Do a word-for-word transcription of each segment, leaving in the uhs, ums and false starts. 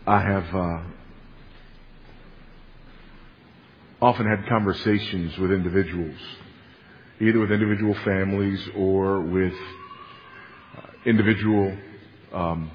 I have uh, often had conversations with individuals, either with individual families or with uh, individual, um,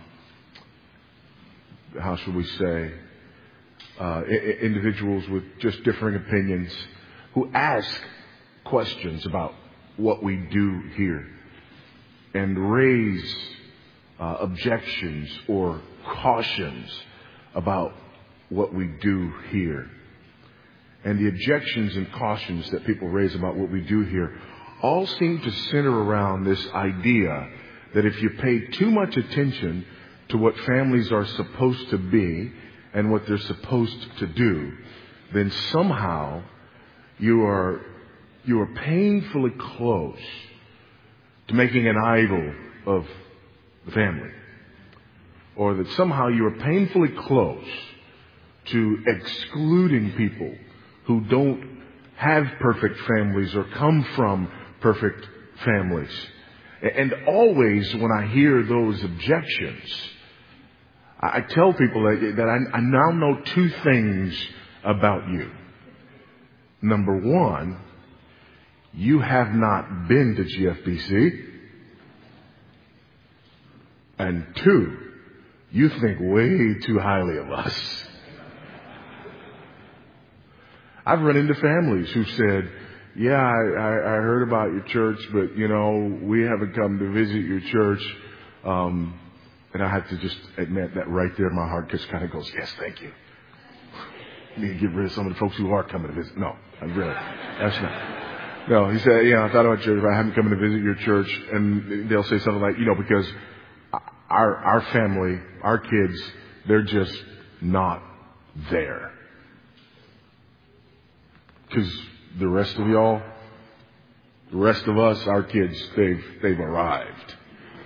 how should we say, uh, I- individuals with just differing opinions who ask questions about what we do here and raise uh, objections or cautions about what we do here. And the objections and cautions that people raise about what we do here all seem to center around this idea that if you pay too much attention to what families are supposed to be and what they're supposed to do, then somehow you are you are painfully close to making an idol of the family. Or that somehow you are painfully close to excluding people who don't have perfect families or come from perfect families. And always when I hear those objections, I tell people that I now know two things about you. Number one, you have not been to G F B C. And two, you think way too highly of us. I've run into families who said, yeah, I, I, I heard about your church, but, you know, we haven't come to visit your church. Um, and I have to just admit that right there in my heart just kind of goes, yes, thank you. You need to get rid of some of the folks who are coming to visit. No, I really, that's not. No, he said, yeah, I thought about church, but I haven't come to visit your church. And they'll say something like, you know, because our, our family, our kids, they're just not there. Because the rest of y'all, the rest of us, our kids, they've, they've arrived.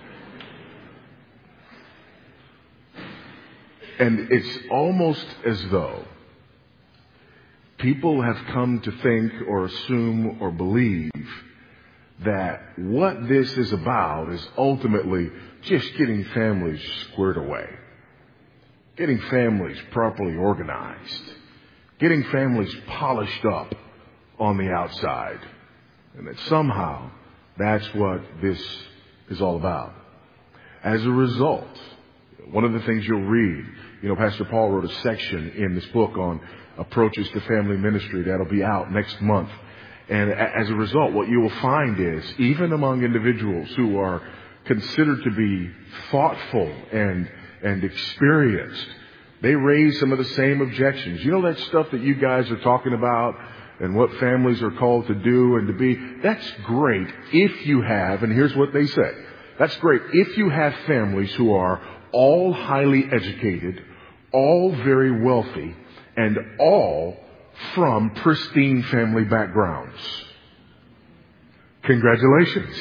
And it's almost as though people have come to think or assume or believe that what this is about is ultimately just getting families squared away, getting families properly organized, getting families polished up on the outside, and that somehow that's what this is all about. As a result, one of the things you'll read, you know, Pastor Paul wrote a section in this book on approaches to family ministry that'll be out next month. And as a result, what you will find is, even among individuals who are considered to be thoughtful and, and experienced, they raise some of the same objections. You know that stuff that you guys are talking about and what families are called to do and to be? That's great if you have, and here's what they say. That's great if you have families who are all highly educated, all very wealthy, and all from pristine family backgrounds. Congratulations.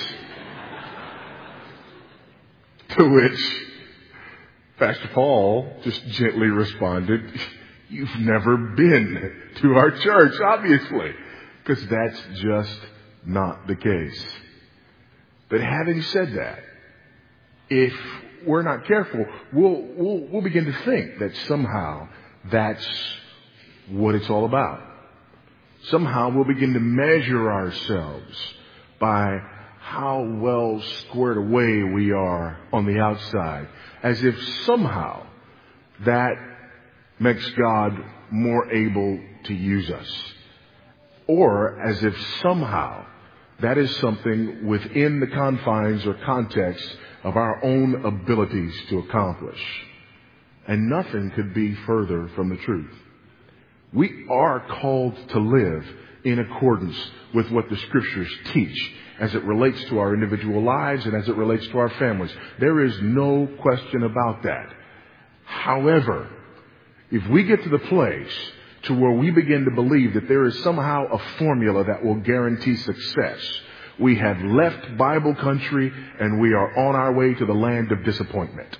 To which Pastor Paul just gently responded, you've never been to our church, obviously, because that's just not the case. But having said that, if we're not careful, we'll, we'll, we'll begin to think that somehow that's what it's all about. Somehow we'll begin to measure ourselves by how well squared away we are on the outside, as if somehow that makes God more able to use us. Or as if somehow that is something within the confines or context of our own abilities to accomplish. And nothing could be further from the truth. We are called to live in accordance with what the Scriptures teach as it relates to our individual lives and as it relates to our families. There is no question about that. However, if we get to the place to where we begin to believe that there is somehow a formula that will guarantee success, we have left Bible country and we are on our way to the land of disappointment.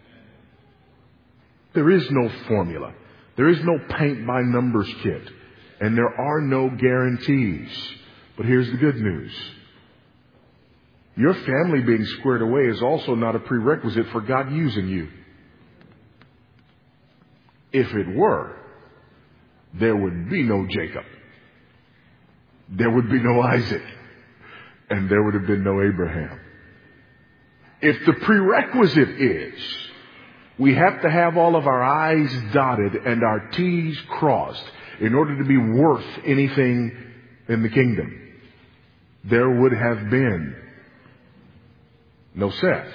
There is no formula. There is no paint by numbers kit. And there are no guarantees. But here's the good news. Your family being squared away is also not a prerequisite for God using you. If it were, there would be no Jacob. There would be no Isaac. And there would have been no Abraham. If the prerequisite is we have to have all of our I's dotted and our T's crossed in order to be worth anything in the kingdom, there would have been no Seth.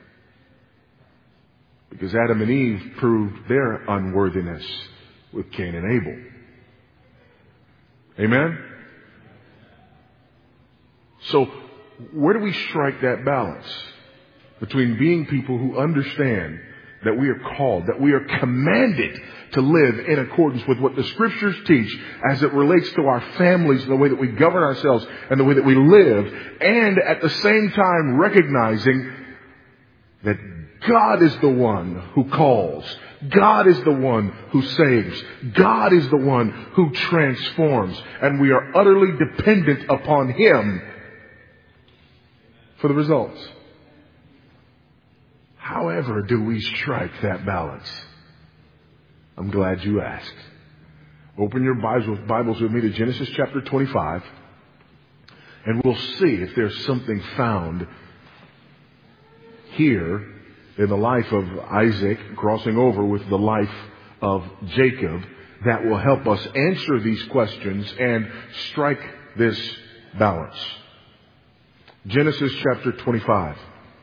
Because Adam and Eve proved their unworthiness with Cain and Abel. Amen? So, where do we strike that balance between being people who understand that we are called, that we are commanded to live in accordance with what the Scriptures teach as it relates to our families and the way that we govern ourselves and the way that we live, and at the same time recognizing that God is the one who calls. God is the one who saves. God is the one who transforms. And we are utterly dependent upon Him for the results. However do we strike that balance? I'm glad you asked. Open your Bibles with me to Genesis chapter twenty-five, and we'll see if there's something found here in the life of Isaac crossing over with the life of Jacob that will help us answer these questions and strike this balance. Genesis chapter twenty-five.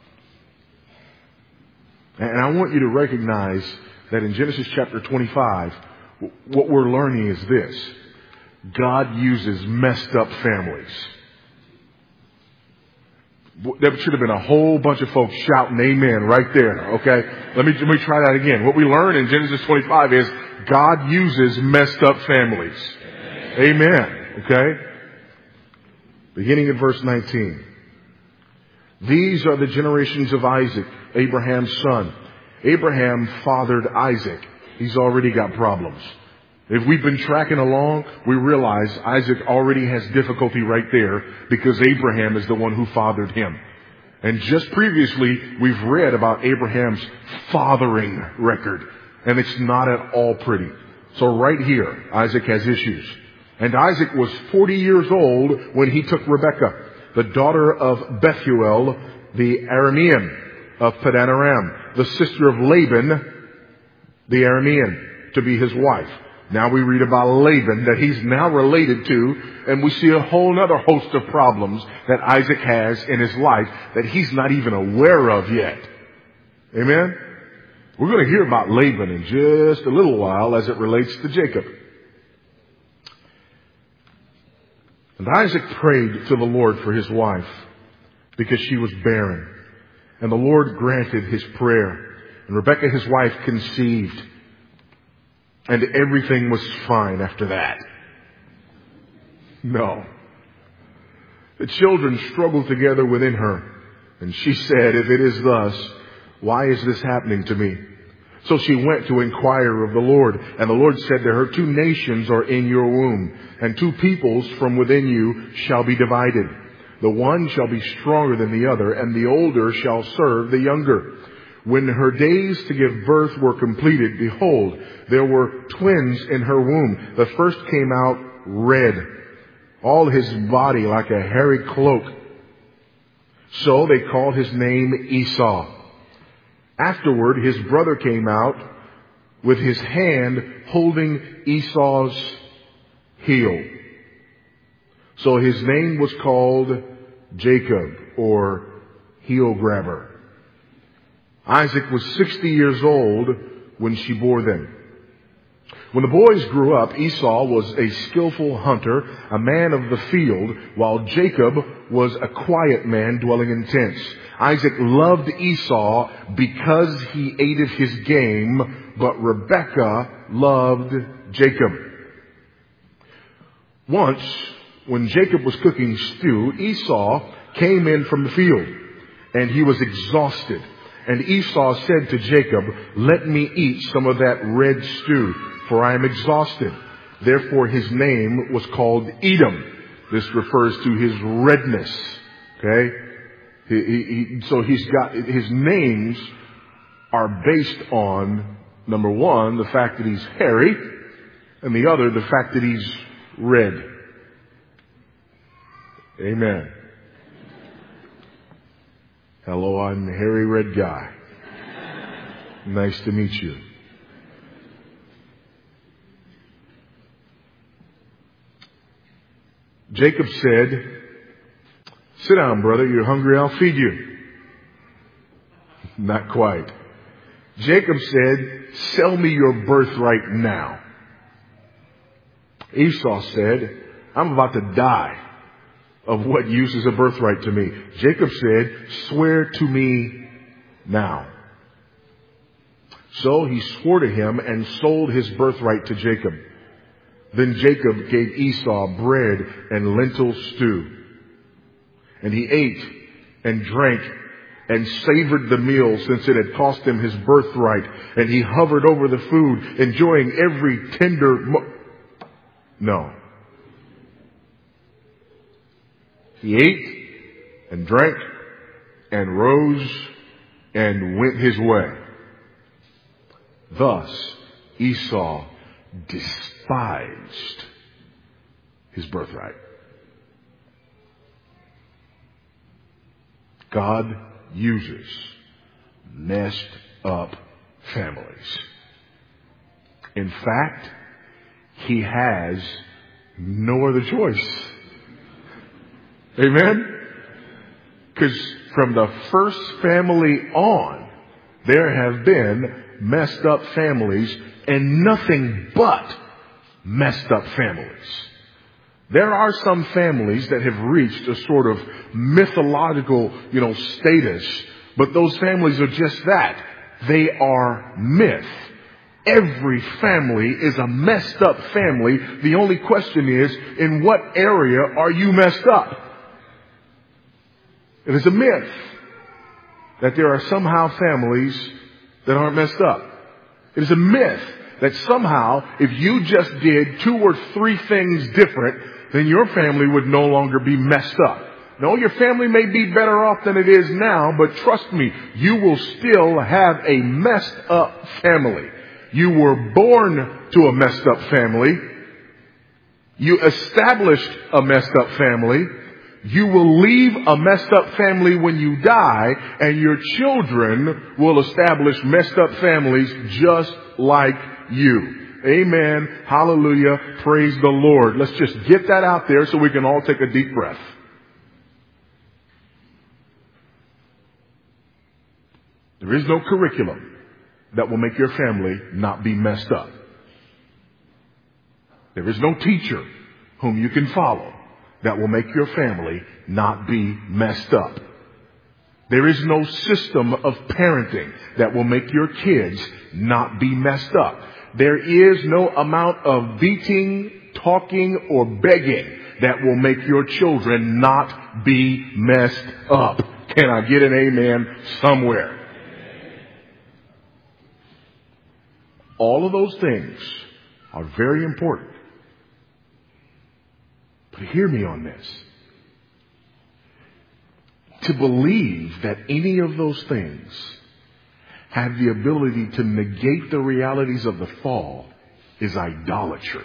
And I want you to recognize that in Genesis chapter twenty-five, what we're learning is this: God uses messed up families. There should have been a whole bunch of folks shouting amen right there, okay? Let me, let me try that again. What we learn in Genesis twenty-five is God uses messed up families. Amen. Amen, okay? Beginning at verse nineteen. These are the generations of Isaac, Abraham's son. Abraham fathered Isaac. He's already got problems. If we've been tracking along, we realize Isaac already has difficulty right there because Abraham is the one who fathered him. And just previously, we've read about Abraham's fathering record. And it's not at all pretty. So right here, Isaac has issues. And Isaac was forty years old when he took Rebekah, the daughter of Bethuel, the Aramean of Padan Aram, the sister of Laban, the Aramean, to be his wife. Now we read about Laban that he's now related to, and we see a whole other host of problems that Isaac has in his life that he's not even aware of yet. Amen? We're going to hear about Laban in just a little while as it relates to Jacob. And Isaac prayed to the Lord for his wife because she was barren. And the Lord granted his prayer. And Rebekah, his wife, conceived. And everything was fine after that. No. The children struggled together within her. And she said, if it is thus, why is this happening to me? So she went to inquire of the Lord. And the Lord said to her, two nations are in your womb, and two peoples from within you shall be divided. The one shall be stronger than the other, and the older shall serve the younger. When her days to give birth were completed, behold, there were twins in her womb. The first came out red, all his body like a hairy cloak. So they called his name Esau. Afterward, his brother came out with his hand holding Esau's heel. So his name was called Jacob, or heel grabber. Isaac was sixty years old when she bore them. When the boys grew up, Esau was a skillful hunter, a man of the field, while Jacob was a quiet man dwelling in tents. Isaac loved Esau because he ate of his game, but Rebekah loved Jacob. Once, when Jacob was cooking stew, Esau came in from the field, and he was exhausted. And Esau said to Jacob, let me eat some of that red stew, for I am exhausted. Therefore his name was called Edom. This refers to his redness. Okay? He, he, he, so he's got, his names are based on Number one, the fact that he's hairy, and the other, the fact that he's red. Amen. Hello, I'm the hairy red guy. Nice to meet you. Jacob said, sit down, brother. You're hungry. I'll feed you. Not quite. Jacob said, sell me your birthright now. Esau said, I'm about to die. Of what use is a birthright to me? Jacob said, swear to me now. So he swore to him and sold his birthright to Jacob. Then Jacob gave Esau bread and lentil stew. And he ate and drank and savored the meal, since it had cost him his birthright. And he hovered over the food, enjoying every tender mo- No. He ate and drank and rose and went his way. Thus Esau despised his birthright. God uses messed up families. In fact, he has no other choice. Amen? Because from the first family on, there have been messed up families, and nothing but messed up families. There are some families that have reached a sort of mythological, you know, status, but those families are just that. They are myth. Every family is a messed up family. The only question is, in what area are you messed up? It is a myth that there are somehow families that aren't messed up. It is a myth that somehow, if you just did two or three things different, then your family would no longer be messed up. No, your family may be better off than it is now, but trust me, you will still have a messed up family. You were born to a messed up family. You established a messed up family. You will leave a messed up family when you die, and your children will establish messed up families just like you. Amen. Hallelujah. Praise the Lord. Let's just get that out there so we can all take a deep breath. There is no curriculum that will make your family not be messed up. There is no teacher whom you can follow that will make your family not be messed up. There is no system of parenting that will make your kids not be messed up. There is no amount of beating, talking, or begging that will make your children not be messed up. Can I get an amen somewhere? All of those things are very important. But hear me on this. To believe that any of those things have the ability to negate the realities of the fall is idolatry.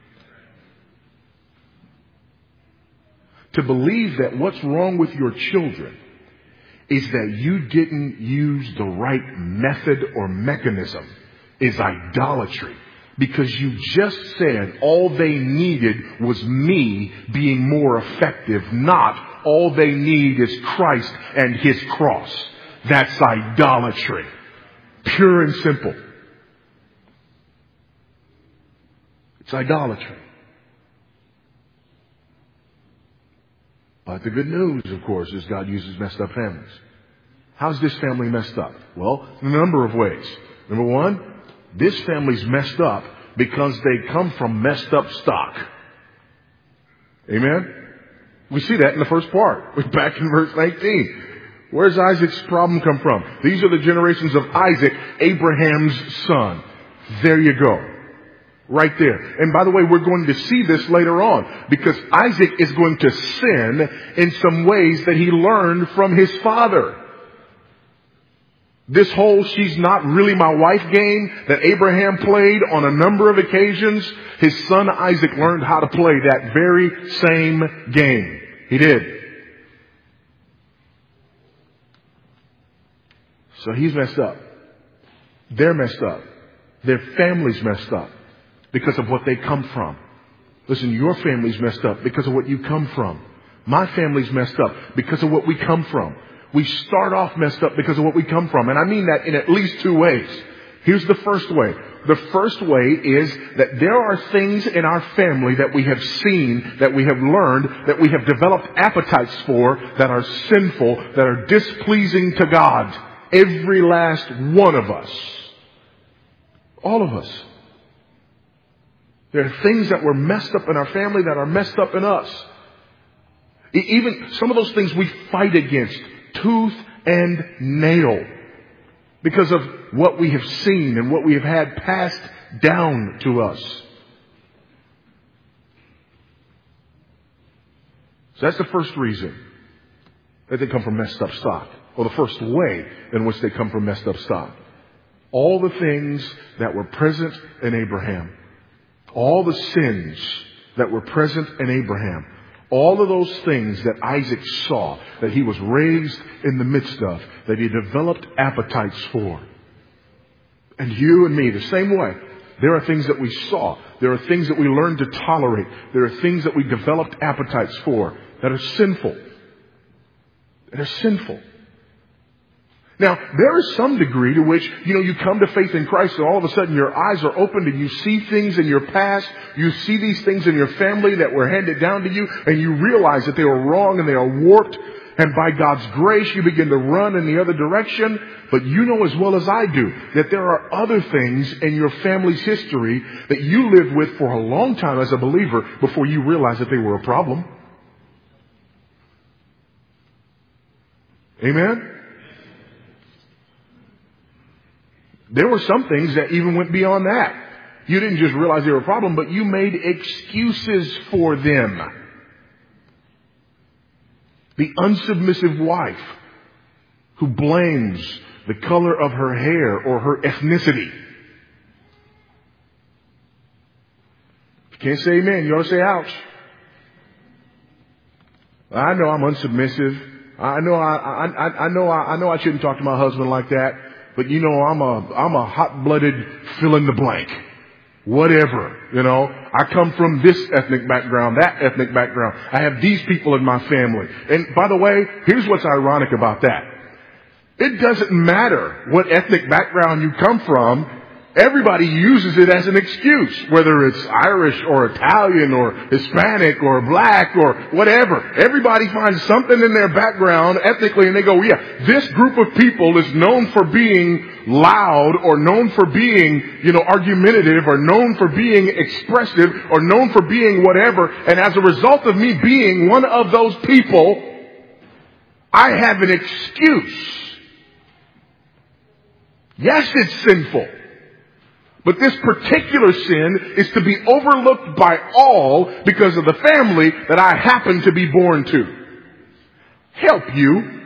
To believe that what's wrong with your children is that you didn't use the right method or mechanism is idolatry. Because you just said all they needed was me being more effective, not all they need is Christ and His cross. That's idolatry. Pure and simple. It's idolatry. But the good news, of course, is God uses messed up families. How's this family messed up? Well, in a number of ways. Number one, this family's messed up because they come from messed up stock. Amen? We see that in the first part. We're back in verse nineteen. Where's Isaac's problem come from? These are the generations of Isaac, Abraham's son. There you go. Right there. And by the way, we're going to see this later on, because Isaac is going to sin in some ways that he learned from his father. This whole she's not really my wife game that Abraham played on a number of occasions, his son Isaac learned how to play that very same game. He did. So he's messed up. They're messed up. Their family's messed up because of what they come from. Listen, your family's messed up because of what you come from. My family's messed up because of what we come from. We start off messed up because of what we come from. And I mean that in at least two ways. Here's the first way. The first way is that there are things in our family that we have seen, that we have learned, that we have developed appetites for, that are sinful, that are displeasing to God. Every last one of us. All of us. There are things that were messed up in our family that are messed up in us. Even some of those things we fight against tooth and nail because of what we have seen and what we have had passed down to us. So that's the first reason that they come from messed up stock, or the first way in which they come from messed up stock. All the things that were present in Abraham, all the sins that were present in Abraham, all of those things that Isaac saw, that he was raised in the midst of, that he developed appetites for. And you and me, the same way. There are things that we saw. There are things that we learned to tolerate. There are things that we developed appetites for that are sinful. That are sinful. Now, there is some degree to which, you know, you come to faith in Christ and all of a sudden your eyes are opened and you see things in your past. You see these things in your family that were handed down to you and you realize that they are wrong and they are warped. And by God's grace, you begin to run in the other direction. But you know as well as I do that there are other things in your family's history that you lived with for a long time as a believer before you realized that they were a problem. Amen? There were some things that even went beyond that. You didn't just realize they were a problem, but you made excuses for them. The unsubmissive wife who blames the color of her hair or her ethnicity. If you can't say amen, you ought to say ouch. I know I'm unsubmissive. I know I, I, I know I, I know I shouldn't talk to my husband like that. But you know, I'm a, I'm a hot-blooded fill in the blank. Whatever, you know. I come from this ethnic background, that ethnic background. I have these people in my family. And by the way, here's what's ironic about that. It doesn't matter what ethnic background you come from. Everybody uses it as an excuse, whether it's Irish or Italian or Hispanic or black or whatever. Everybody finds something in their background ethnically and they go, yeah, this group of people is known for being loud or known for being, you know, argumentative or known for being expressive or known for being whatever. And as a result of me being one of those people, I have an excuse. Yes, it's sinful. But this particular sin is to be overlooked by all because of the family that I happen to be born to. Help you.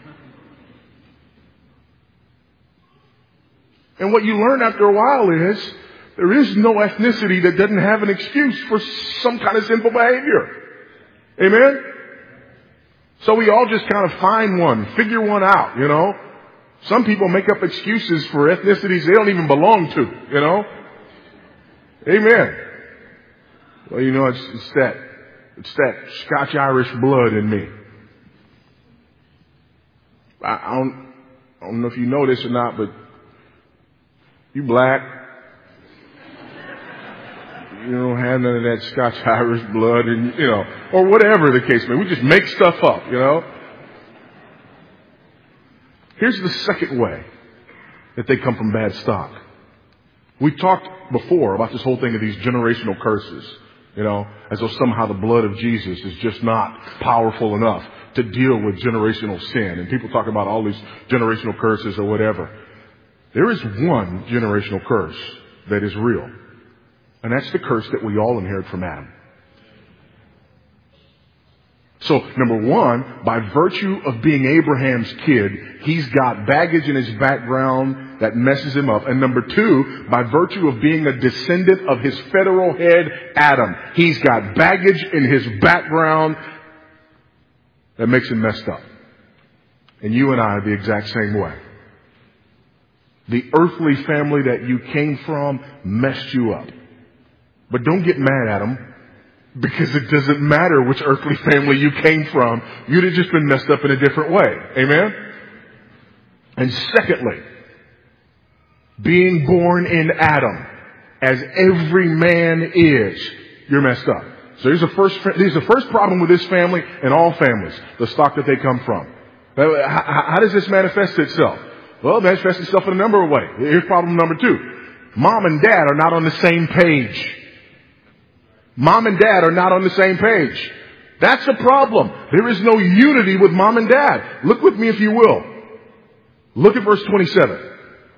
And what you learn after a while is there is no ethnicity that doesn't have an excuse for some kind of sinful behavior. Amen? So we all just kind of find one, figure one out, you know. Some people make up excuses for ethnicities they don't even belong to, you know. Amen. Well, you know, it's, it's that, it's that Scotch-Irish blood in me. I, I don't, I don't know if you know this or not, but you black. You don't have none of that Scotch-Irish blood and, you know, or whatever the case may be. We just make stuff up, you know. Here's the second way that they come from bad stock. We talked before about this whole thing of these generational curses, you know, as though somehow the blood of Jesus is just not powerful enough to deal with generational sin. And people talk about all these generational curses or whatever. There is one generational curse that is real. And that's the curse that we all inherit from Adam. So, number one, by virtue of being Abraham's kid, he's got baggage in his background that messes him up. And number two, by virtue of being a descendant of his federal head, Adam, he's got baggage in his background that makes him messed up. And you and I are the exact same way. The earthly family that you came from messed you up. But don't get mad at them. Because it doesn't matter which earthly family you came from. You'd have just been messed up in a different way. Amen? And secondly, being born in Adam, as every man is, you're messed up. So here's the first, here's the first problem with this family and all families, the stock that they come from. How, how does this manifest itself? Well, it manifests itself in a number of ways. Here's problem number two. Mom and dad are not on the same page. Mom and dad are not on the same page. That's a problem. There is no unity with mom and dad. Look with me if you will. Look at verse twenty-seven.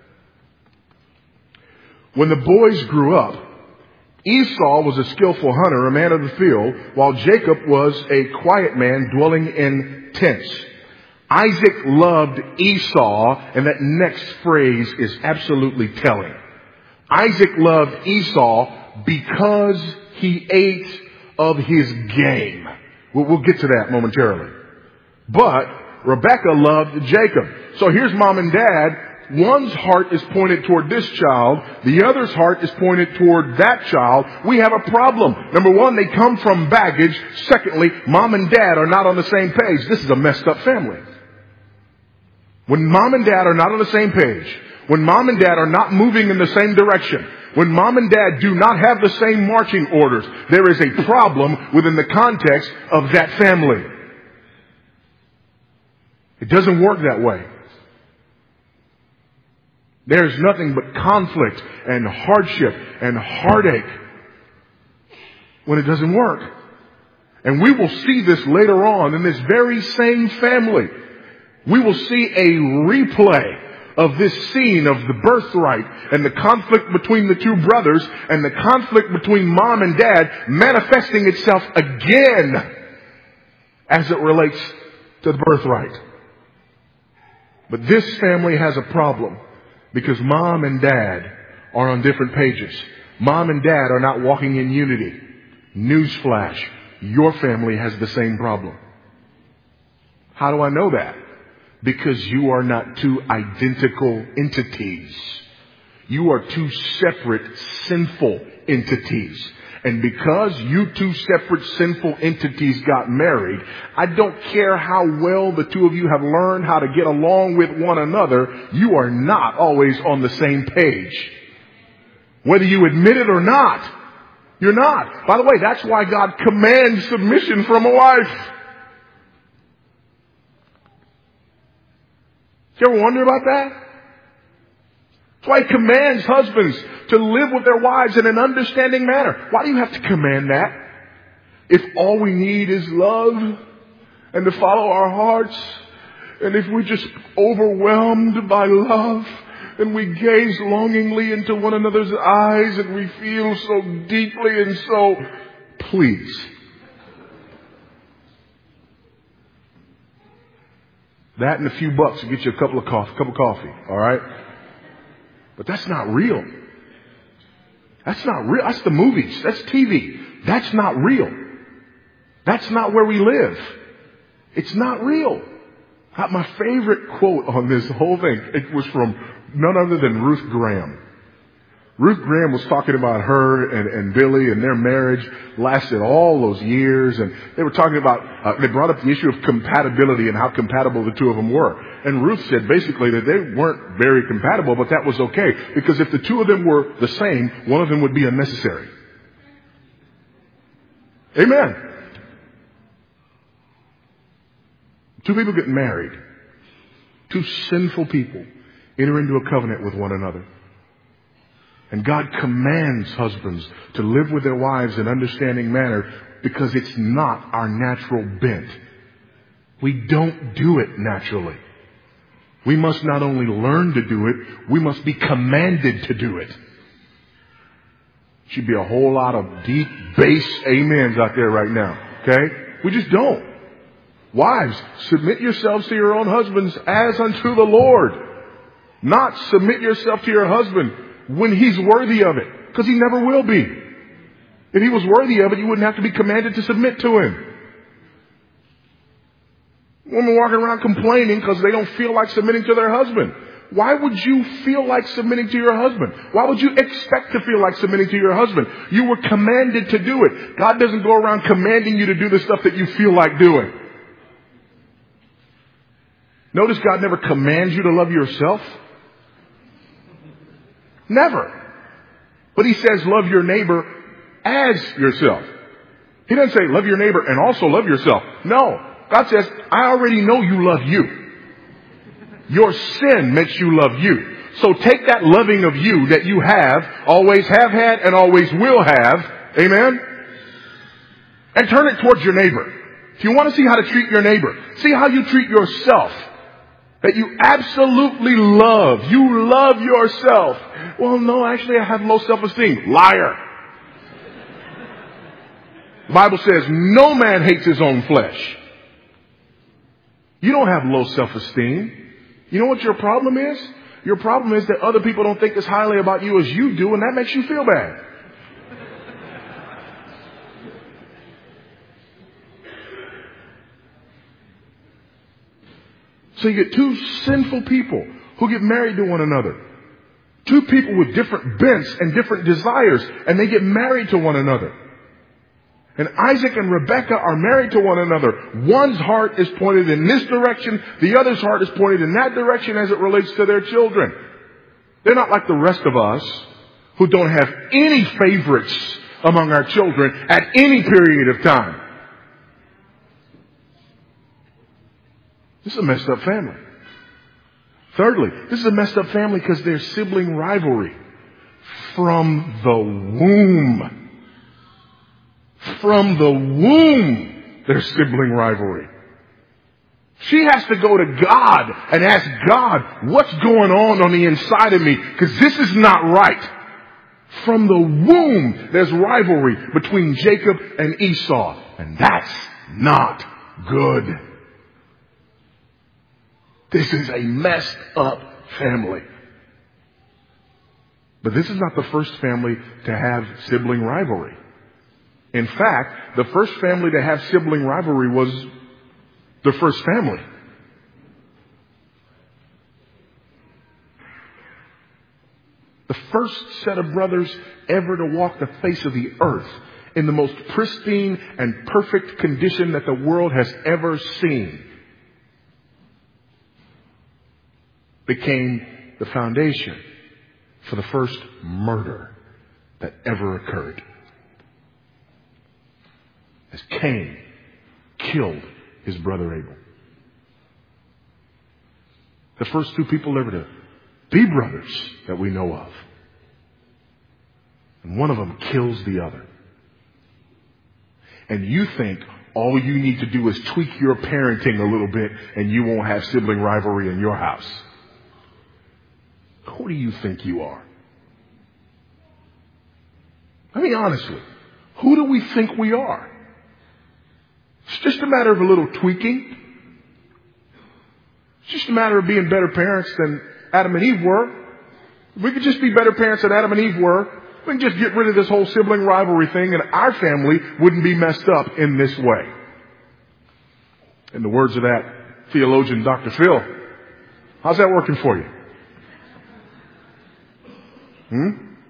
When the boys grew up, Esau was a skillful hunter, a man of the field, while Jacob was a quiet man dwelling in tents. Isaac loved Esau, and that next phrase is absolutely telling. Isaac loved Esau because he ate of his game. We'll, we'll get to that momentarily. But Rebekah loved Jacob. So here's mom and dad. One's heart is pointed toward this child. The other's heart is pointed toward that child. We have a problem. Number one, they come from baggage. Secondly, mom and dad are not on the same page. This is a messed up family. When mom and dad are not on the same page, when mom and dad are not moving in the same direction, when mom and dad do not have the same marching orders, there is a problem within the context of that family. It doesn't work that way. There's nothing but conflict and hardship and heartache when it doesn't work. And we will see this later on in this very same family. We will see a replay of this scene of the birthright and the conflict between the two brothers and the conflict between mom and dad manifesting itself again as it relates to the birthright. But this family has a problem because mom and dad are on different pages. Mom and dad are not walking in unity. Newsflash, your family has the same problem. How do I know that? Because you are not two identical entities. You are two separate sinful entities. And because you two separate sinful entities got married, I don't care how well the two of you have learned how to get along with one another, you are not always on the same page. Whether you admit it or not, you're not. By the way, that's why God commands submission from a wife. You ever wonder about that? That's why he commands husbands to live with their wives in an understanding manner. Why do you have to command that? If all we need is love and to follow our hearts, and if we're just overwhelmed by love and we gaze longingly into one another's eyes and we feel so deeply and so, please. That and a few bucks will get you a couple of coffee, cup of coffee, all right? But that's not real. That's not real. That's the movies. That's T V. That's not real. That's not where we live. It's not real. My favorite quote on this whole thing, it was from none other than Ruth Graham. Ruth Graham was talking about her and, and Billy and their marriage lasted all those years. And they were talking about, uh, they brought up the issue of compatibility and how compatible the two of them were. And Ruth said basically that they weren't very compatible, but that was okay. Because if the two of them were the same, one of them would be unnecessary. Amen. Two people get married. Two sinful people enter into a covenant with one another. And God commands husbands to live with their wives in an understanding manner because it's not our natural bent. We don't do it naturally. We must not only learn to do it, we must be commanded to do it. Should be a whole lot of deep bass amens out there right now. Okay? We just don't. Wives, submit yourselves to your own husbands as unto the Lord. Not submit yourself to your husband when he's worthy of it, because he never will be. If he was worthy of it, you wouldn't have to be commanded to submit to him. Women walking around complaining because they don't feel like submitting to their husband. Why would you feel like submitting to your husband? Why would you expect to feel like submitting to your husband? You were commanded to do it. God doesn't go around commanding you to do the stuff that you feel like doing. Notice God never commands you to love yourself. Never. But he says love your neighbor as yourself. He doesn't say love your neighbor and also love yourself. No. God says, I already know you love you. Your sin makes you love you. So take that loving of you that you have, always have had and always will have, amen, and turn it towards your neighbor. If you want to see how to treat your neighbor, see how you treat yourself. That you absolutely love. You love yourself. Well, no, actually I have low self-esteem. Liar. The Bible says no man hates his own flesh. You don't have low self-esteem. You know what your problem is? Your problem is that other people don't think as highly about you as you do, and that makes you feel bad. So you get two sinful people who get married to one another. Two people with different bents and different desires, and they get married to one another. And Isaac and Rebekah are married to one another. One's heart is pointed in this direction. The other's heart is pointed in that direction as it relates to their children. They're not like the rest of us who don't have any favorites among our children at any period of time. This is a messed up family. Thirdly, this is a messed up family because there's sibling rivalry from the womb. From the womb, there's sibling rivalry. She has to go to God and ask God, what's going on on the inside of me? Because this is not right. From the womb, there's rivalry between Jacob and Esau. And that's not good. This is a messed up family. But this is not the first family to have sibling rivalry. In fact, the first family to have sibling rivalry was the first family. The first set of brothers ever to walk the face of the earth in the most pristine and perfect condition that the world has ever seen became the foundation for the first murder that ever occurred. As Cain killed his brother Abel. The first two people ever to be brothers that we know of. And one of them kills the other. And you think all you need to do is tweak your parenting a little bit and you won't have sibling rivalry in your house. Who do you think you are? I mean, honestly, who do we think we are? It's just a matter of a little tweaking. It's just a matter of being better parents than Adam and Eve were. If we could just be better parents than Adam and Eve were, we can just get rid of this whole sibling rivalry thing and our family wouldn't be messed up in this way. In the words of that theologian, Doctor Phil, how's that working for you? Hmm?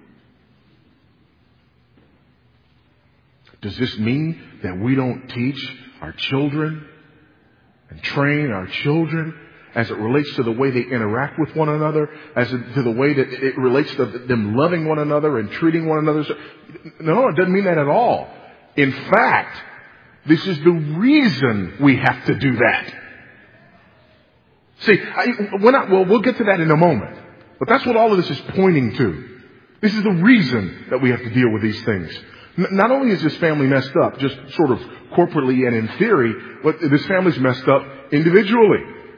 Does this mean that we don't teach our children and train our children as it relates to the way they interact with one another, as it, to the way that it relates to them loving one another and treating one another? No, it doesn't mean that at all. In fact, this is the reason we have to do that. See, I, we're not, well, we'll get to that in a moment. But that's what all of this is pointing to. This is the reason that we have to deal with these things. Not only is this family messed up, just sort of corporately and in theory, but this family's messed up individually.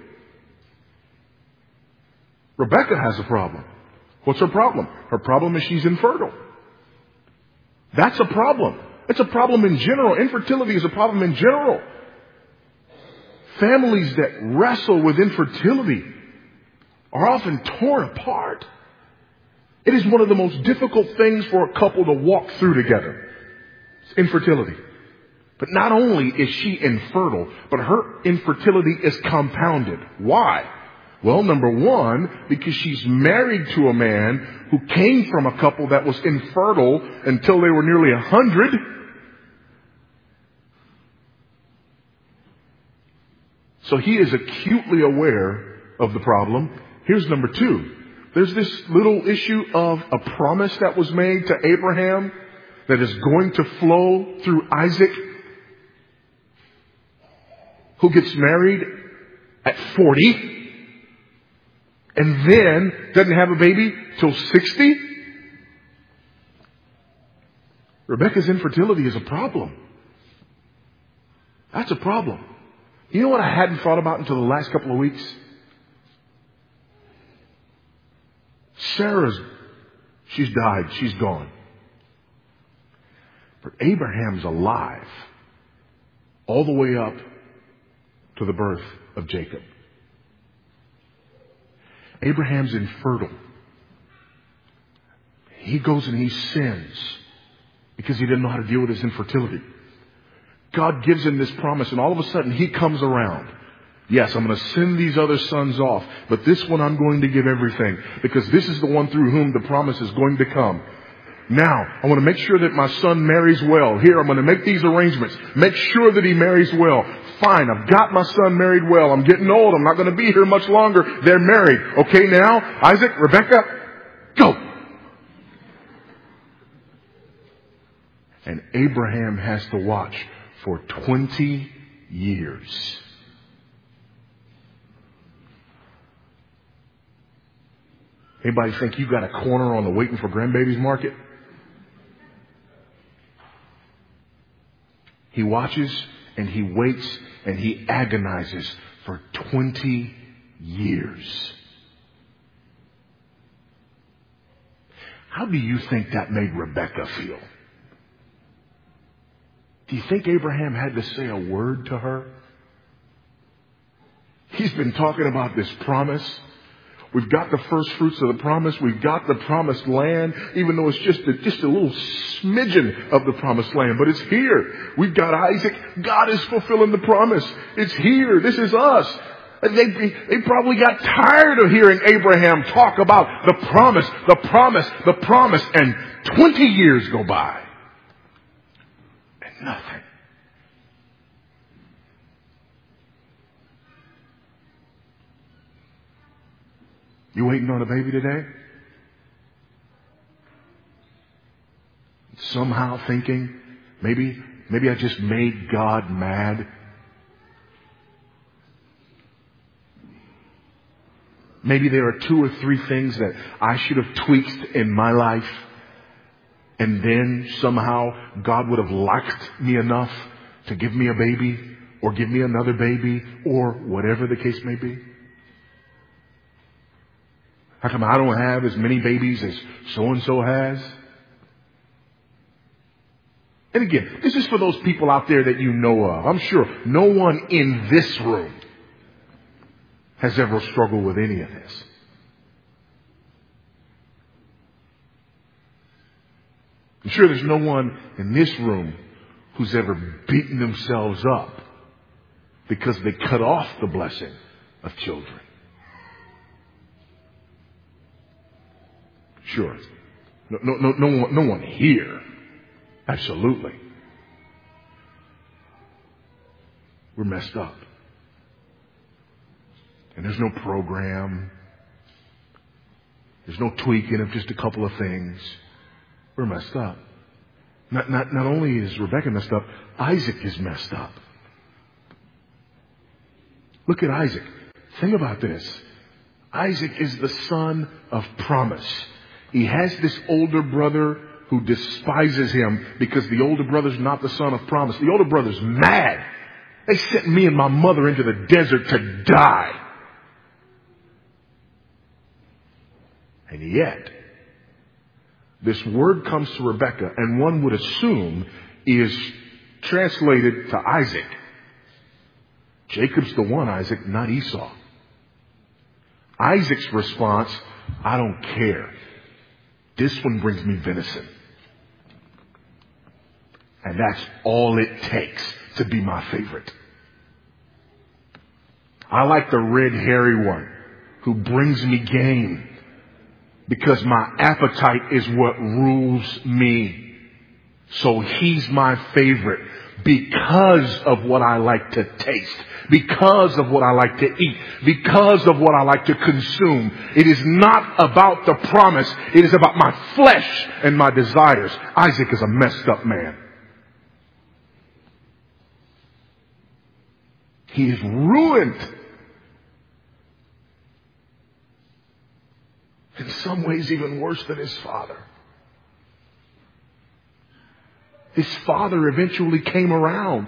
Rebekah has a problem. What's her problem? Her problem is she's infertile. That's a problem. It's a problem in general. Infertility is a problem in general. Families that wrestle with infertility are often torn apart. It is one of the most difficult things for a couple to walk through together. It's infertility. But not only is she infertile, but her infertility is compounded. Why? Well, number one, because she's married to a man who came from a couple that was infertile until they were nearly a hundred. So he is acutely aware of the problem. Here's number two. There's this little issue of a promise that was made to Abraham that is going to flow through Isaac, who gets married at forty and then doesn't have a baby till sixty. Rebecca's infertility is a problem. That's a problem. You know what I hadn't thought about until the last couple of weeks? Sarah's, she's died. She's gone. But Abraham's alive all the way up to the birth of Jacob. Abraham's infertile. He goes and he sins because he didn't know how to deal with his infertility. God gives him this promise, and all of a sudden he comes around. Yes, I'm going to send these other sons off, but this one I'm going to give everything, because this is the one through whom the promise is going to come. Now, I want to make sure that my son marries well. Here, I'm going to make these arrangements. Make sure that he marries well. Fine, I've got my son married well. I'm getting old. I'm not going to be here much longer. They're married. Okay, now, Isaac, Rebecca, go. And Abraham has to watch for twenty years. Anybody think you got a corner on the waiting for grandbabies market? He watches and he waits and he agonizes for twenty years. How do you think that made Rebecca feel? Do you think Abraham had to say a word to her? He's been talking about this promise. We've got the first fruits of the promise. We've got the promised land, even though it's just a, just a little smidgen of the promised land. But it's here. We've got Isaac. God is fulfilling the promise. It's here. This is us. And they, they probably got tired of hearing Abraham talk about the promise, the promise, the promise. And twenty years go by. And nothing. You waiting on a baby today? Somehow thinking, maybe, maybe I just made God mad. Maybe there are two or three things that I should have tweaked in my life, and then somehow God would have liked me enough to give me a baby, or give me another baby, or whatever the case may be. How come I don't have as many babies as so-and-so has? And again, this is for those people out there that you know of. I'm sure no one in this room has ever struggled with any of this. I'm sure there's no one in this room who's ever beaten themselves up because they cut off the blessing of children. Sure. No, no, no, no one, no one here. Absolutely. We're messed up. And there's no program. There's no tweaking of just a couple of things. We're messed up. Not, not, not only is Rebecca messed up, Isaac is messed up. Look at Isaac. Think about this. Isaac is the son of promise. He has this older brother who despises him because the older brother's not the son of promise. The older brother's mad. They sent me and my mother into the desert to die. And yet, this word comes to Rebecca, and one would assume is translated to Isaac. Jacob's the one, Isaac, not Esau. Isaac's response, I don't care. This one brings me venison. And that's all it takes to be my favorite. I like the red hairy one who brings me game because my appetite is what rules me. So he's my favorite because of what I like to taste, because of what I like to eat, because of what I like to consume. It is not about the promise. It is about my flesh and my desires. Isaac is a messed up man. He is ruined. In some ways even worse than his father. His father eventually came around.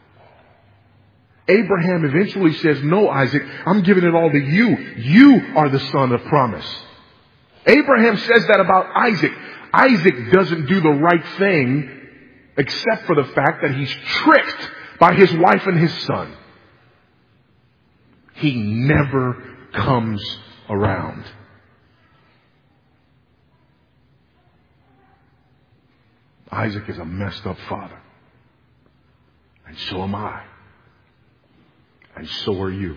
Abraham eventually says, no, Isaac, I'm giving it all to you. You are the son of promise. Abraham says that about Isaac. Isaac doesn't do the right thing except for the fact that he's tricked by his wife and his son. He never comes around. Isaac is a messed up father. And so am I. And so are you.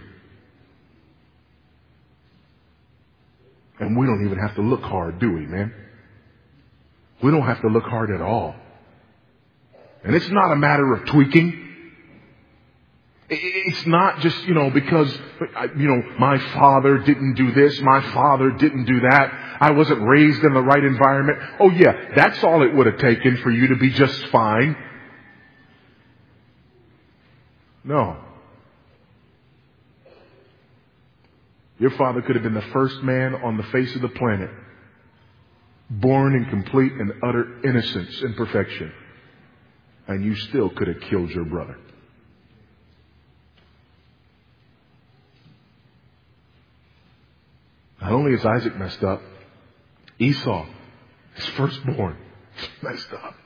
And we don't even have to look hard, do we, man? We don't have to look hard at all. And it's not a matter of tweaking. It's not just, you know, because, you know, my father didn't do this, my father didn't do that, I wasn't raised in the right environment. Oh yeah, that's all it would have taken for you to be just fine. No. Your father could have been the first man on the face of the planet, born in complete and utter innocence and perfection, and you still could have killed your brother. Not only is Isaac messed up, Esau, his firstborn, is messed up.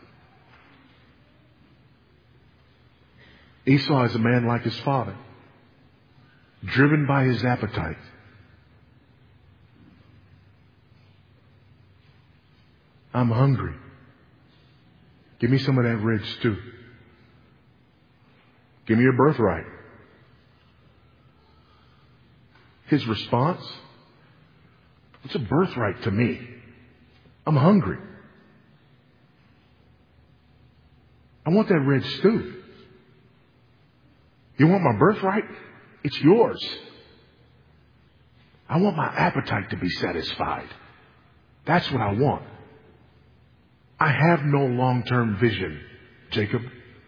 Esau is a man like his father, driven by his appetite. I'm hungry. Give me some of that red stew. Give me your birthright. His response? It's a birthright to me. I'm hungry. I want that red stew. You want my birthright? It's yours. I want my appetite to be satisfied. That's what I want. I have no long-term vision, Jacob.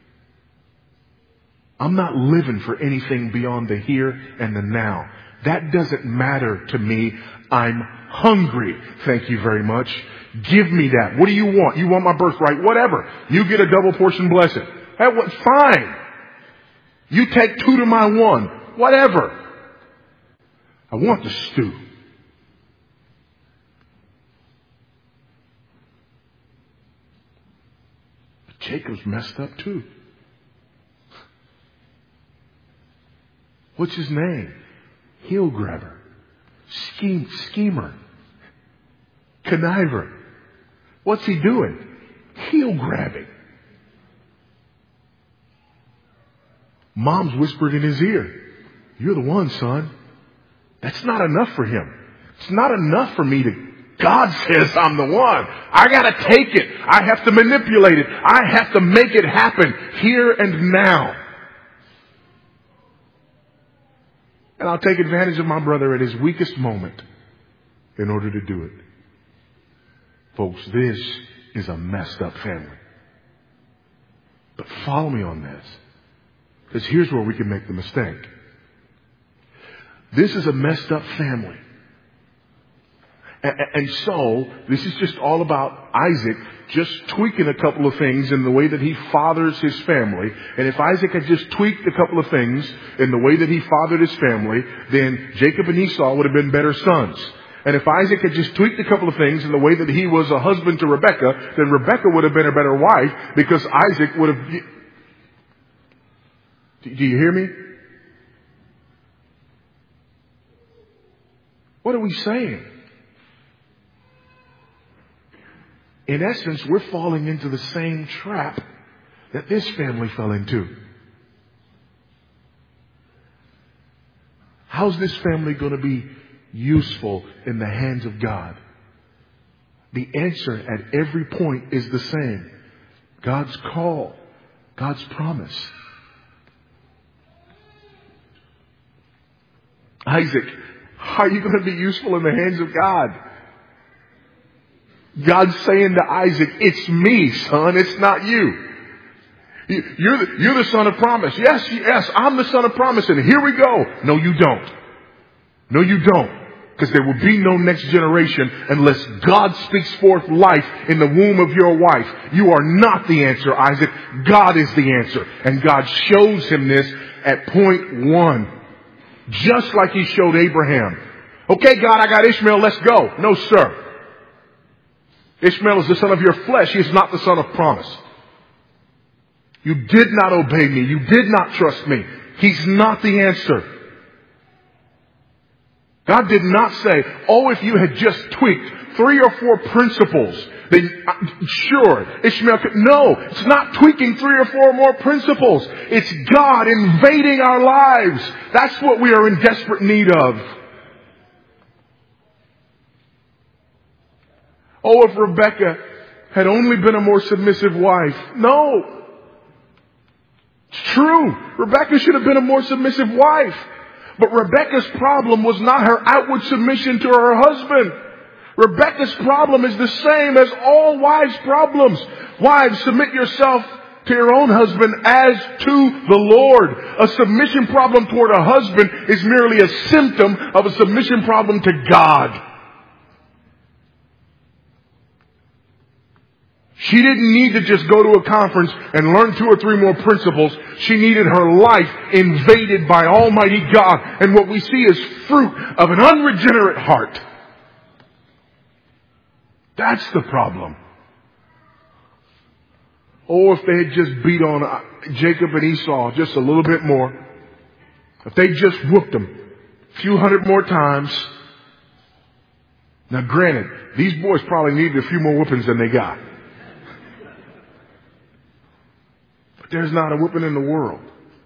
I'm not living for anything beyond the here and the now. That doesn't matter to me. I'm hungry. Thank you very much. Give me that. What do you want? You want my birthright? Whatever. You get a double portion blessing. That was fine. You take two to my one. Whatever. I want the stew. But Jacob's messed up too. What's his name? Heel grabber. Scheme, schemer. Conniver. What's he doing? Heel grabbing. Mom's whispered in his ear, you're the one, son. That's not enough for him. It's not enough for me to, God says I'm the one. I gotta take it. I have to manipulate it. I have to make it happen here and now. And I'll take advantage of my brother at his weakest moment in order to do it. Folks, this is a messed up family. But follow me on this. Because here's where we can make the mistake. This is a messed up family. And, and so, this is just all about Isaac just tweaking a couple of things in the way that he fathers his family. And if Isaac had just tweaked a couple of things in the way that he fathered his family, then Jacob and Esau would have been better sons. And if Isaac had just tweaked a couple of things in the way that he was a husband to Rebekah, then Rebekah would have been a better wife because Isaac would have... Do you hear me? What are we saying? In essence, we're falling into the same trap that this family fell into. How's this family going to be useful in the hands of God? The answer at every point is the same. God's call, God's promise. Isaac, how are you going to be useful in the hands of God? God's saying to Isaac, it's me, son, it's not you. You're the, you're the son of promise. Yes, yes, I'm the son of promise, and here we go. No, you don't. No, you don't. Because there will be no next generation unless God speaks forth life in the womb of your wife. You are not the answer, Isaac. God is the answer. And God shows him this at point one. Just like he showed Abraham. Okay, God, I got Ishmael, let's go. No, sir. Ishmael is the son of your flesh. He is not the son of promise. You did not obey me. You did not trust me. He's not the answer. God did not say, oh, if you had just tweaked three or four principles, then uh, sure, Ishmael could. No, it's not tweaking three or four more principles. It's God invading our lives. That's what we are in desperate need of. Oh, if Rebecca had only been a more submissive wife. No. It's true. Rebecca should have been a more submissive wife. But Rebecca's problem was not her outward submission to her husband. Rebecca's problem is the same as all wives' problems. Wives, submit yourself to your own husband as to the Lord. A submission problem toward a husband is merely a symptom of a submission problem to God. She didn't need to just go to a conference and learn two or three more principles. She needed her life invaded by Almighty God. And what we see is fruit of an unregenerate heart. That's the problem. Oh, if they had just beat on Jacob and Esau just a little bit more. If they just whooped them a few hundred more times. Now granted, these boys probably needed a few more whoopings than they got. There's not a whipping in the world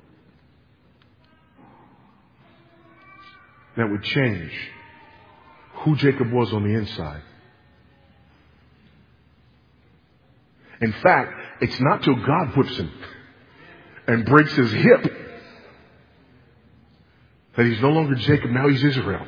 that would change who Jacob was on the inside. In fact, it's not till God whips him and breaks his hip that he's no longer Jacob, now he's Israel.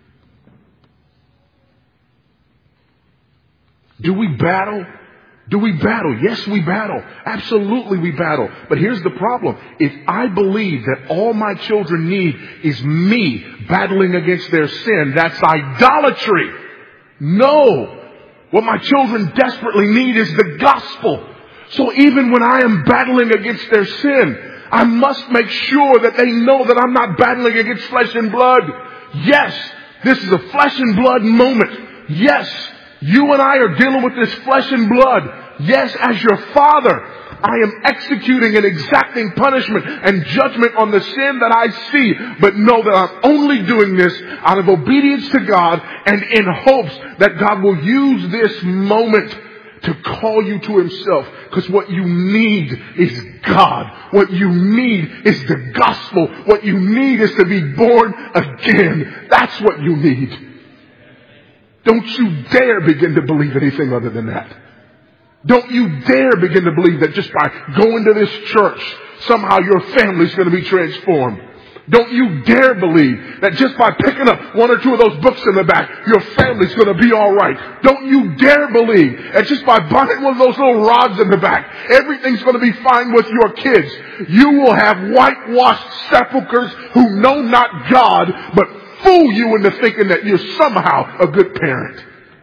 Do we battle? Do we battle? Yes, we battle. Absolutely we battle. But here's the problem. If I believe that all my children need is me battling against their sin, that's idolatry. No. What my children desperately need is the gospel. So even when I am battling against their sin, I must make sure that they know that I'm not battling against flesh and blood. Yes, this is a flesh and blood moment. Yes, you and I are dealing with this flesh and blood. Yes, as your father, I am executing and exacting punishment and judgment on the sin that I see. But know that I'm only doing this out of obedience to God and in hopes that God will use this moment to call you to himself. Because what you need is God. What you need is the gospel. What you need is to be born again. That's what you need. Don't you dare begin to believe anything other than that. Don't you dare begin to believe that just by going to this church, somehow your family's going to be transformed. Don't you dare believe that just by picking up one or two of those books in the back, your family's going to be all right. Don't you dare believe that just by buying one of those little rods in the back, everything's going to be fine with your kids. You will have whitewashed sepulchres who know not God, but fool you into thinking that you're somehow a good parent.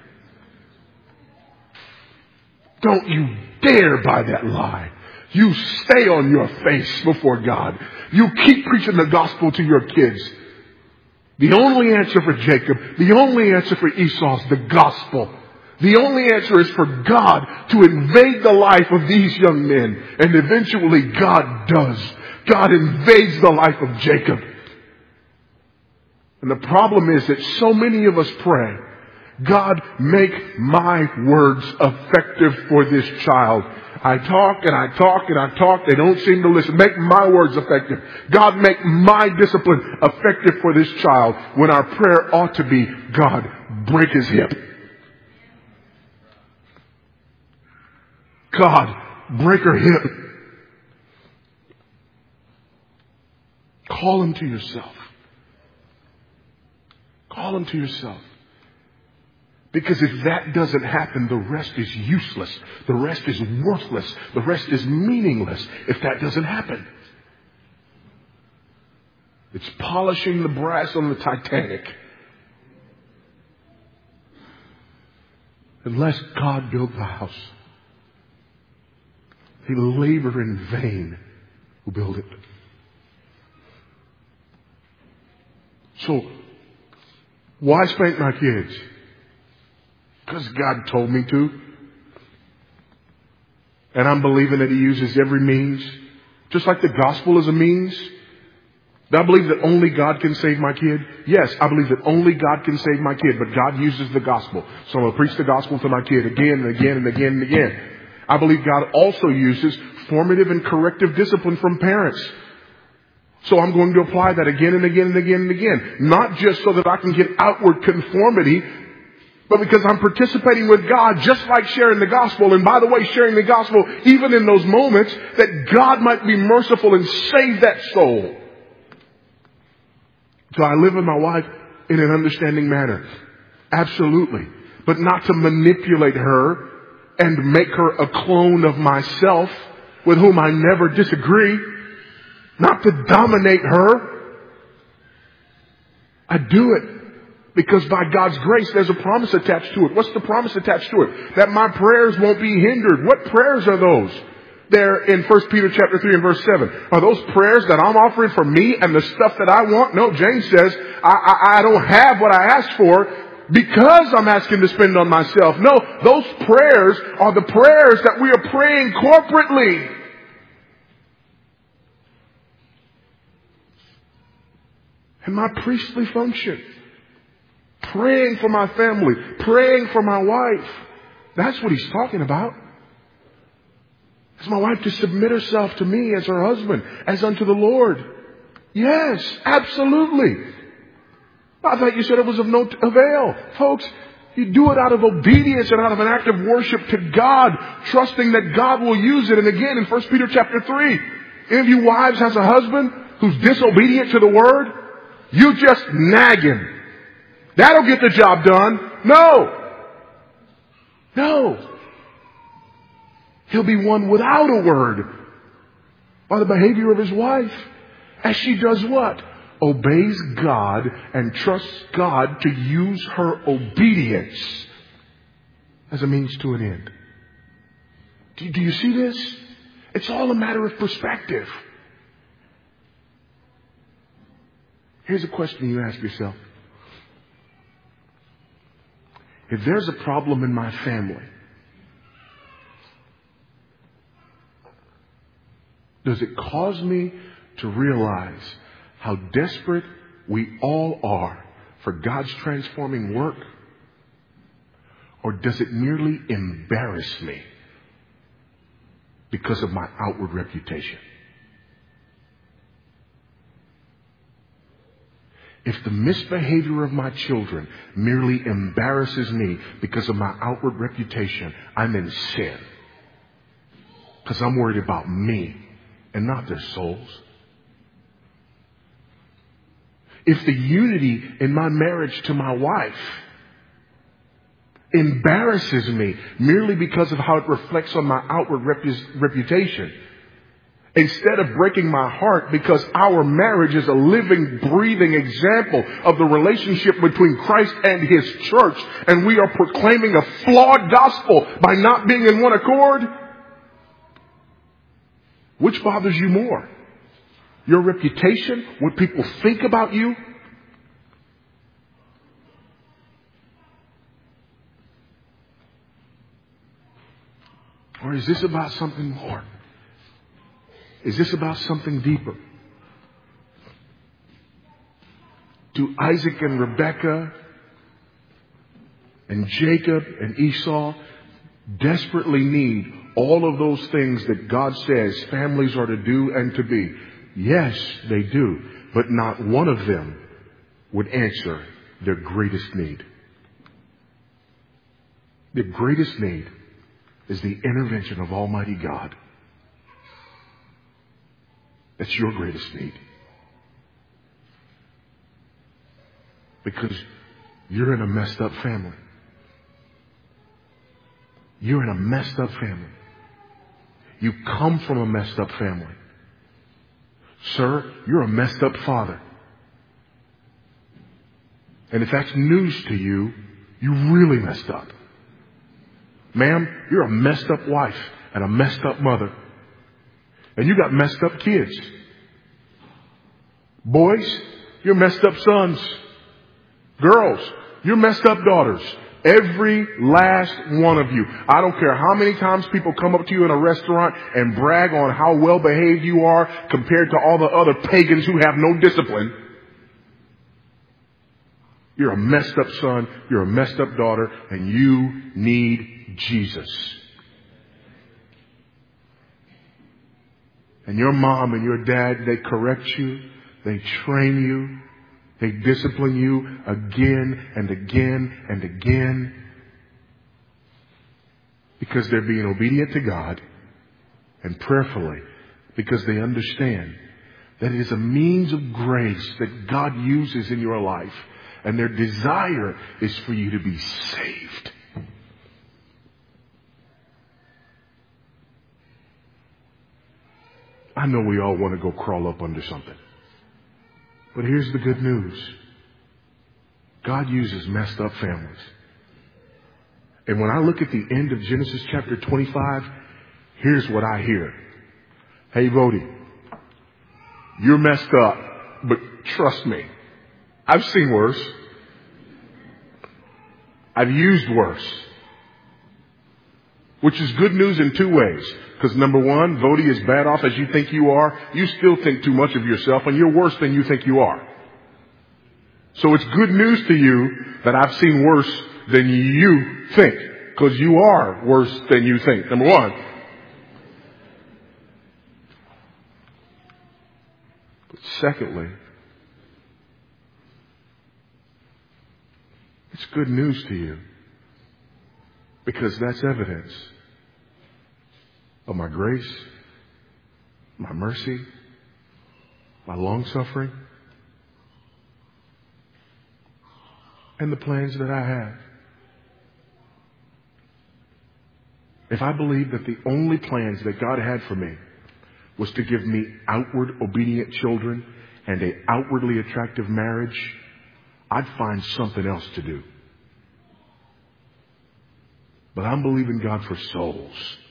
Don't you dare buy that lie. You stay on your face before God. You keep preaching the gospel to your kids. The only answer for Jacob, the only answer for Esau is the gospel. The only answer is for God to invade the life of these young men. And eventually God does. God invades the life of Jacob. And the problem is that so many of us pray, God, make my words effective for this child. I talk and I talk and I talk. They don't seem to listen. Make my words effective. God, make my discipline effective for this child. When our prayer ought to be, God, break his hip. God, break her hip. Call him to yourself. Call him to yourself. Because if that doesn't happen, the rest is useless. The rest is worthless. The rest is meaningless if that doesn't happen. It's polishing the brass on the Titanic. Unless God build the house, he labor in vain who build it. So, why spank my kids? Because God told me to. And I'm believing that he uses every means. Just like the gospel is a means. Do I believe that only God can save my kid? Yes, I believe that only God can save my kid. But God uses the gospel. So I'm going to preach the gospel to my kid again and again and again and again. I believe God also uses formative and corrective discipline from parents. So I'm going to apply that again and again and again and again. Not just so that I can get outward conformity, but because I'm participating with God, just like sharing the gospel. And by the way, sharing the gospel even in those moments that God might be merciful and save that soul. So I live with my wife in an understanding manner. Absolutely. But not to manipulate her and make her a clone of myself with whom I never disagree. Not to dominate her. I do it because by God's grace, there's a promise attached to it. What's the promise attached to it? That my prayers won't be hindered. What prayers are those? They're in First Peter chapter three and verse seven. Are those prayers that I'm offering for me and the stuff that I want? No, James says, I, I, I don't have what I asked for because I'm asking to spend on myself. No, those prayers are the prayers that we are praying corporately. And my priestly function. Praying for my family. Praying for my wife. That's what he's talking about. As my wife to submit herself to me as her husband, as unto the Lord. Yes, absolutely. I thought you said it was of no avail. Folks, you do it out of obedience and out of an act of worship to God, trusting that God will use it. And again, in First Peter chapter three, any of you wives has a husband who's disobedient to the word, you just nag him. That'll get the job done. No. No. He'll be won without a word by the behavior of his wife. As she does what? Obeys God and trusts God to use her obedience as a means to an end. Do, do you see this? It's all a matter of perspective. Here's a question you ask yourself. If there's a problem in my family, does it cause me to realize how desperate we all are for God's transforming work? Or does it merely embarrass me because of my outward reputation? If the misbehavior of my children merely embarrasses me because of my outward reputation, I'm in sin. Because I'm worried about me and not their souls. If the unity in my marriage to my wife embarrasses me merely because of how it reflects on my outward repu- reputation, instead of breaking my heart because our marriage is a living, breathing example of the relationship between Christ and His church, and we are proclaiming a flawed gospel by not being in one accord, which bothers you more? Your reputation? What people think about you? Or is this about something more? Is this about something deeper? Do Isaac and Rebekah and Jacob and Esau desperately need all of those things that God says families are to do and to be? Yes, they do. But not one of them would answer their greatest need. Their greatest need is the intervention of Almighty God. That's your greatest need. Because you're in a messed up family. You're in a messed up family. You come from a messed up family. Sir, you're a messed up father. And if that's news to you, you really messed up. Ma'am, you're a messed up wife and a messed up mother. And you got messed up kids. Boys, you're messed up sons. Girls, you're messed up daughters. Every last one of you. I don't care how many times people come up to you in a restaurant and brag on how well behaved you are compared to all the other pagans who have no discipline. You're a messed up son. You're a messed up daughter. And you need Jesus. And your mom and your dad, they correct you. They train you. They discipline you again and again and again because they're being obedient to God and prayerfully because they understand that it is a means of grace that God uses in your life, and their desire is for you to be saved. I know we all want to go crawl up under something. But here's the good news. God uses messed up families. And when I look at the end of Genesis chapter twenty-five, here's what I hear. Hey, Vody, you're messed up, but trust me, I've seen worse. I've used worse. Which is good news in two ways. Because number one, Vody, as bad off as you think you are, you still think too much of yourself, and you're worse than you think you are. So it's good news to you that I've seen worse than you think. Because you are worse than you think. Number one. But secondly, it's good news to you. Because that's evidence of my grace, my mercy, my long suffering, and the plans that I have. If I believed that the only plans that God had for me was to give me outward obedient children and an outwardly attractive marriage, I'd find something else to do. But I'm believing God for souls.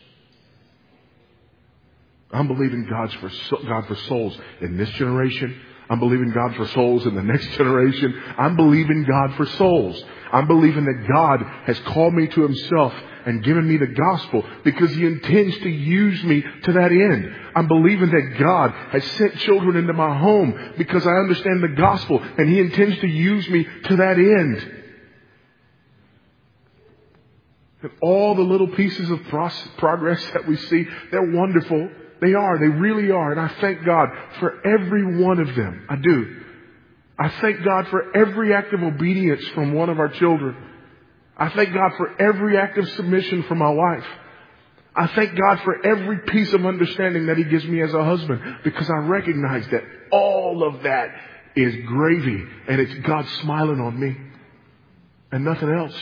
I'm believing God's for God for souls in this generation. I'm believing God for souls in the next generation. I'm believing God for souls. I'm believing that God has called me to himself and given me the gospel because he intends to use me to that end. I'm believing that God has sent children into my home because I understand the gospel and he intends to use me to that end. And all the little pieces of progress that we see, they're wonderful. They are. They really are. And I thank God for every one of them. I do. I thank God for every act of obedience from one of our children. I thank God for every act of submission from my wife. I thank God for every piece of understanding that he gives me as a husband, because I recognize that all of that is gravy and it's God smiling on me and nothing else.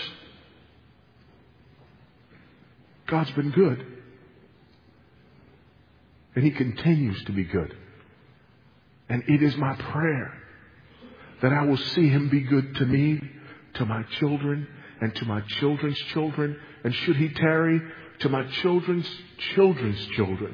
God's been good. And he continues to be good. And it is my prayer that I will see him be good to me, to my children, and to my children's children. And should he tarry, to my children's children's children.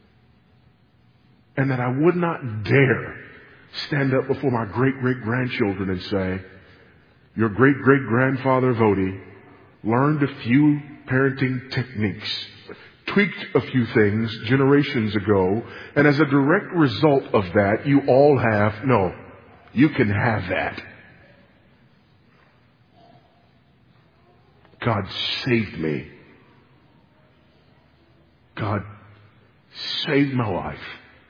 And that I would not dare stand up before my great-great-grandchildren and say, your great-great-grandfather Vody learned a few parenting techniques, tweaked a few things generations ago, and as a direct result of that, you all have, no, You can have that. God saved me. God saved my life.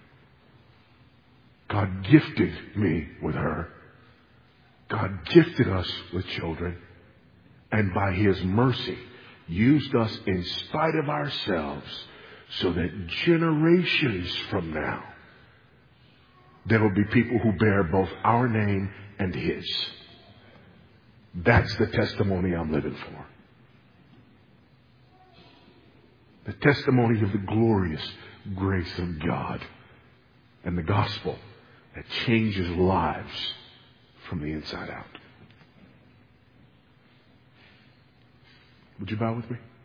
God gifted me with her. God gifted us with children. And by His mercy, used us in spite of ourselves so that generations from now, there will be people who bear both our name and His. That's the testimony I'm living for. The testimony of the glorious grace of God and the gospel that changes lives from the inside out. Would you bow with me?